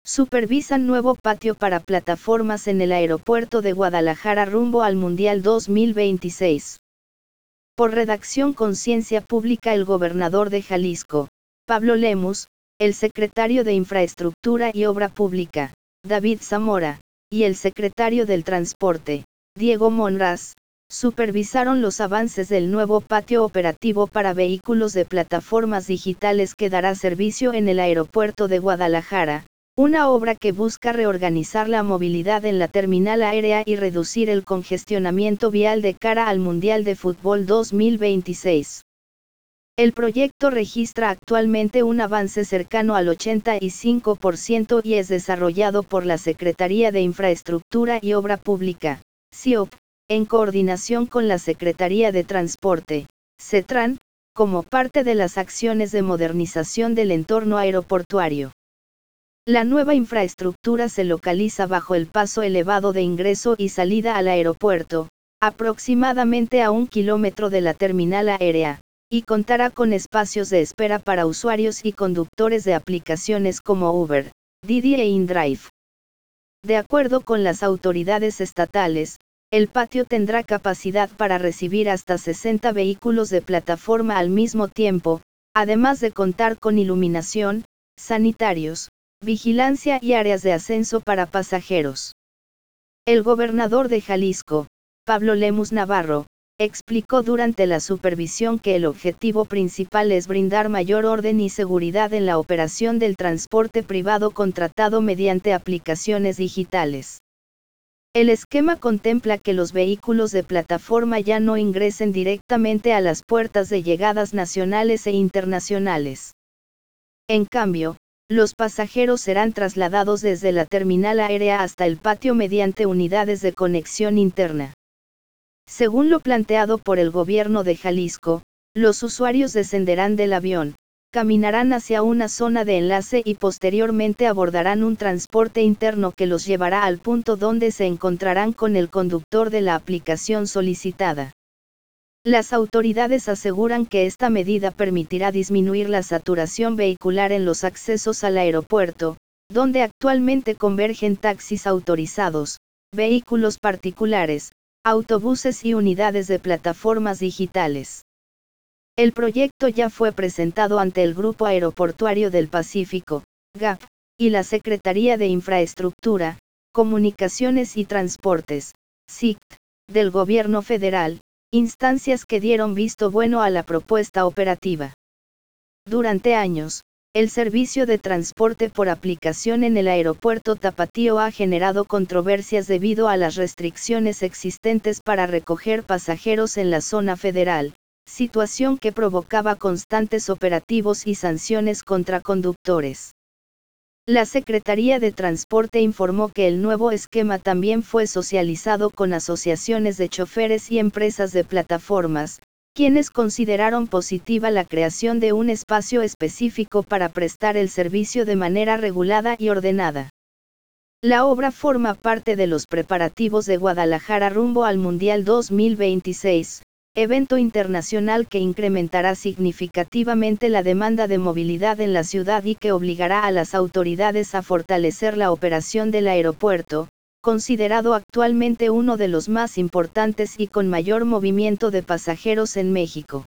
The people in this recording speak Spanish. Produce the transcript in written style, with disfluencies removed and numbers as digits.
Supervisan nuevo patio para plataformas en el aeropuerto de Guadalajara rumbo al Mundial 2026. Por redacción Conciencia Pública, el gobernador de Jalisco, Pablo Lemus, el secretario de Infraestructura y Obra Pública, David Zamora, y el secretario del Transporte, Diego Monraz, supervisaron los avances del nuevo patio operativo para vehículos de plataformas digitales que dará servicio en el aeropuerto de Guadalajara, una obra que busca reorganizar la movilidad en la terminal aérea y reducir el congestionamiento vial de cara al Mundial de Fútbol 2026. El proyecto registra actualmente un avance cercano al 85% y es desarrollado por la Secretaría de Infraestructura y Obra Pública, SIOP, en coordinación con la Secretaría de Transporte, CETRAN, como parte de las acciones de modernización del entorno aeroportuario. La nueva infraestructura se localiza bajo el paso elevado de ingreso y salida al aeropuerto, aproximadamente a 1 kilómetro de la terminal aérea, y contará con espacios de espera para usuarios y conductores de aplicaciones como Uber, Didi e InDrive. De acuerdo con las autoridades estatales, el patio tendrá capacidad para recibir hasta 60 vehículos de plataforma al mismo tiempo, además de contar con iluminación, sanitarios, vigilancia y áreas de ascenso para pasajeros. El gobernador de Jalisco, Pablo Lemus Navarro, explicó durante la supervisión que el objetivo principal es brindar mayor orden y seguridad en la operación del transporte privado contratado mediante aplicaciones digitales. El esquema contempla que los vehículos de plataforma ya no ingresen directamente a las puertas de llegadas nacionales e internacionales. En cambio, los pasajeros serán trasladados desde la terminal aérea hasta el patio mediante unidades de conexión interna. Según lo planteado por el gobierno de Jalisco, los usuarios descenderán del avión, caminarán hacia una zona de enlace y posteriormente abordarán un transporte interno que los llevará al punto donde se encontrarán con el conductor de la aplicación solicitada. Las autoridades aseguran que esta medida permitirá disminuir la saturación vehicular en los accesos al aeropuerto, donde actualmente convergen taxis autorizados, vehículos particulares, autobuses y unidades de plataformas digitales. El proyecto ya fue presentado ante el Grupo Aeroportuario del Pacífico, GAP, y la Secretaría de Infraestructura, Comunicaciones y Transportes, SICT, del Gobierno Federal, instancias que dieron visto bueno a la propuesta operativa. Durante años, el servicio de transporte por aplicación en el aeropuerto Tapatío ha generado controversias debido a las restricciones existentes para recoger pasajeros en la zona federal, situación que provocaba constantes operativos y sanciones contra conductores. La Secretaría de Transporte informó que el nuevo esquema también fue socializado con asociaciones de choferes y empresas de plataformas, quienes consideraron positiva la creación de un espacio específico para prestar el servicio de manera regulada y ordenada. La obra forma parte de los preparativos de Guadalajara rumbo al Mundial 2026, evento internacional que incrementará significativamente la demanda de movilidad en la ciudad y que obligará a las autoridades a fortalecer la operación del aeropuerto, considerado actualmente uno de los más importantes y con mayor movimiento de pasajeros en México.